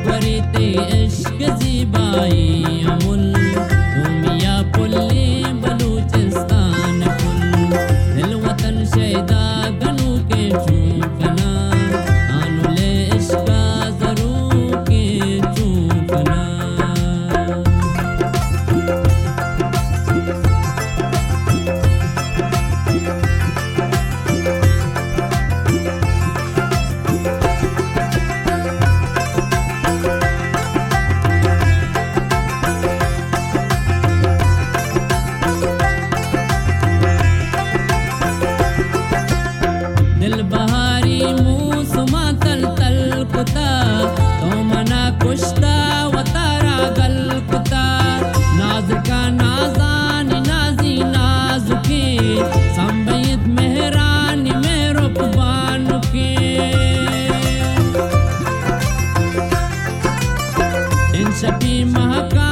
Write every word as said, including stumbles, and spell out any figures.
वरीते इश्क ज़ीबाई अमुल दुमिया पुल्ले बलूचिस्तान पुल दिल वतन शहदा गनू के चूकना आनुले इश्का जरूर के चूकना दिल बहारी मूसमा तल तल कुता तो मना कुश्ता वतारा गल कुता नाज का नाजान नाजी नाजुके संबयत मेहरानी में रुकबान के इन शबी महका